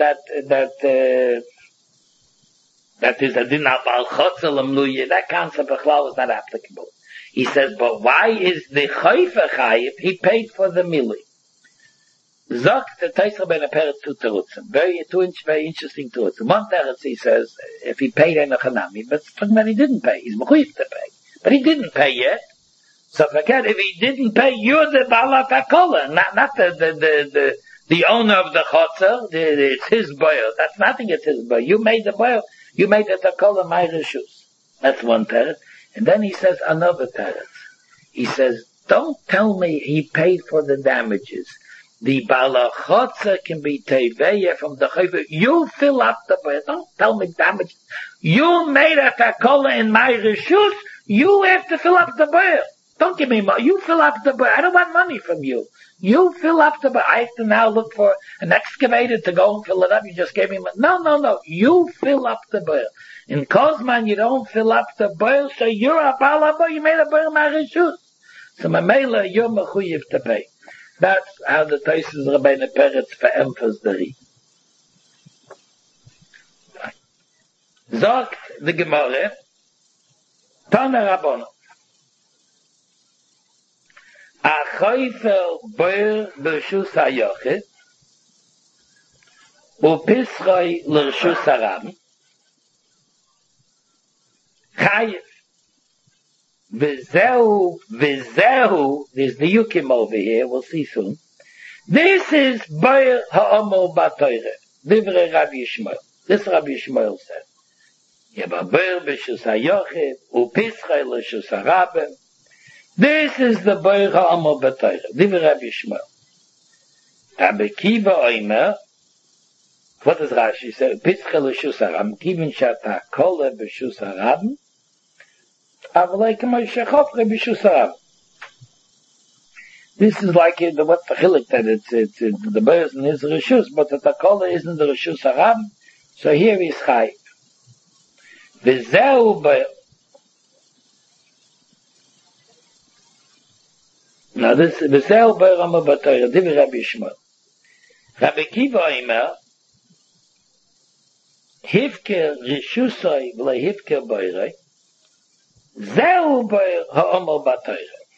that is a din of al chotzel amluye. That concept of chlal is not applicable. He says, but why is the chayfa chayiv? He paid for the mili. Zok the Taisvis ben a peret two terutzim. Very interesting terutzim. One teretz he says, if he paid in a chanami, but talking about he didn't pay. He's mechuyev to pay, but he didn't pay yet. So forget, if he didn't pay, you're the balat hakola, not the owner of the chotzer. It's his boil. That's nothing. It's his boil. You made the boil. You made the takola my reshus. That's one teretz. And then he says another teretz. He says, don't tell me he paid for the damages. The balachotzer can be teveya from the chayva. You fill up the boil. Don't tell me damages. You made a takola in my reshus. You have to fill up the boil. Don't give me money. You fill up the boil. I don't want money from you. You fill up the boil. I have to now look for an excavator to go and fill it up. You just gave me money. No. You fill up the boil. In Kozman, you don't fill up the boil, so you're a balabo. You made a boil marishus. So mamela, you're mechuyev to pay. That's how the Taisus Rabbeinu Peretz veremphasized the re. Sagt the Gemara, Tana Rabbono. A chayfer boil b'reshus hayochid, u'pisroi l'reshus haram, chayiv, v'zehu, there's the yukim over here, we'll see soon. This is boil ha'omer b'toire, divrei Rabbi Yishmael. This Rabbi Yishmael said. Yeba boil b'reshus hayochid, u'pisroi l'reshus harabim. This is the Boil HaOmer B'Torah. Divrei Rabbi Yishmael. Rabbi Kiva Omer, what does Rashi say? Pitzcha l'shus haram, given shata kola b'shus haram, avalei k'may shechofre b'shus haram. This is like what the chilik that it's the Boil in his reshus, but the takola isn't the reshus haram. So here is chai. V'zeu Boil. Now this is V'zeu Boil HaOmer B'Torah, Divrei Rabbi Yishmael. Rabbi Kiva Omer, Hivke Rishusoi v'le Hivke Boiroi, Zeu Boil HaOmer B'Torah.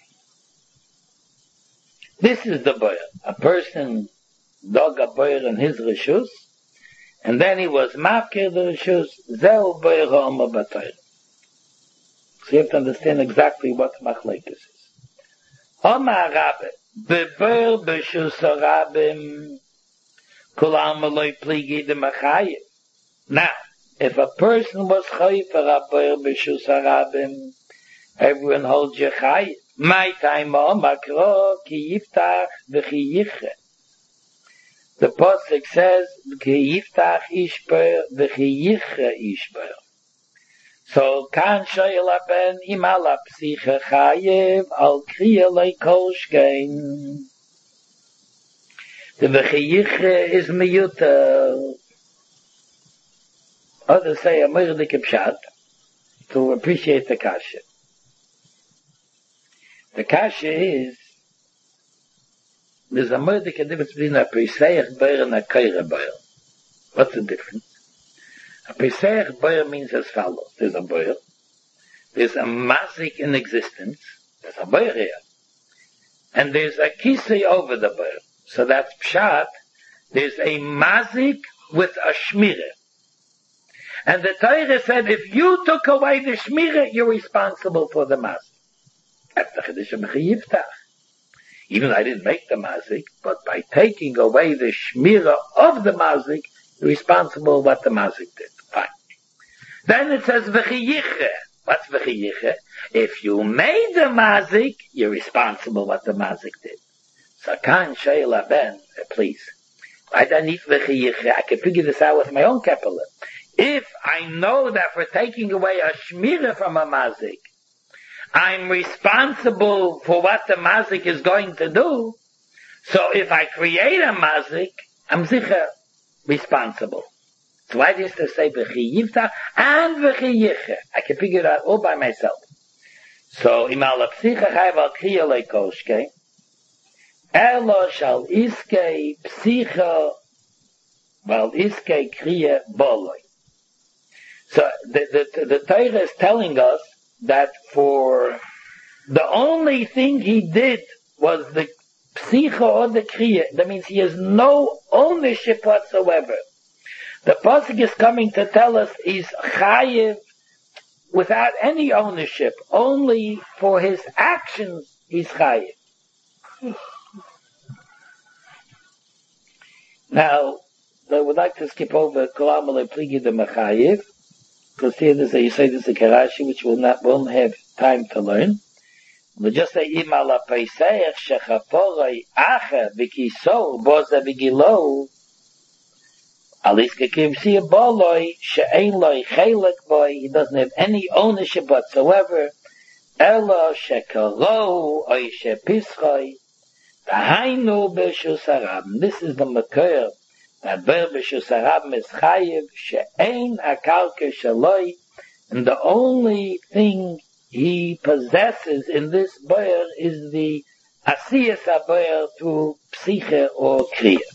This is the boil. A person dug a boil in his reshus, and then he was mafkir the reshus, Zeu Boil HaOmer B'Torah. So you have to understand exactly what machlekes is. Omar Rabbe, beber b'shus harabim, kulam aloi pligi de machayev. Now, if a person was chayiv for a beber b'shus harabim, everyone holds you chayiv. My time Omar kro ki yiftach v'chi yiche. The pasuk says ki yiftach ishper v'chi yiche ishper. So kan shoyel aben imala psiche chayev al kriya leikol shkein. The v'chiyiche is miyuta. Others say a myrdik pshat to appreciate the kasha. The kasha is there's a myrdik difference between a peseich boil and a kaira boil. What's the difference? A Pesach boil means as follows. There's a boil. There's a mazik in existence. There's a boil here. And there's a kisei over the boil. So that's pshat. There's a mazik with a shmirah. And the Torah said, if you took away the shmirah, you're responsible for the mazik. That's the Chiddush of Mechiyiftach. Even though I didn't make the mazik, but by taking away the shmirah of the mazik, you're responsible for what the mazik did. Fine. Then it says v'chiyiche. What's v'chiyiche? If you made the mazik, you're responsible what the mazik did. So kan sheila ben, please. I don't need v'chiyiche. I can figure this out with my own kapala. If I know that for taking away a shmirah from a mazik, I'm responsible for what the mazik is going to do. So if I create a mazik, I'm sicher responsible. So why does it say v'chiyiftach and v'chiyiche? I can figure it out all by myself. So im ala psicha chayv al kriya leikoshke, Elo shal iske psicha val iske kriya boloi. So the Torah is telling us that for the only thing he did was the psicha or the kriya. That means he has no ownership whatsoever. The pasuk is coming to tell us he's chayiv without any ownership. Only for his actions he's chayiv. Now, I would like to skip over Kolam Ale Pligi de Mechayiv, because here you say this is a Karashi, which won't have time to learn. We'll just say, Ima la Peiseach shechaporoi acha v'kiso boza v'gilo aliske kivsi boloi she'ein loi chelek boy, he doesn't have any ownership whatsoever, elo shekaro oi shepischoi Tahainu b'shus harabim. This is the makor that ber b'shus harabim is chayiv she'ein akarka shaloi, and the only thing he possesses in this ber is the asiyas haber through psiche or kriya.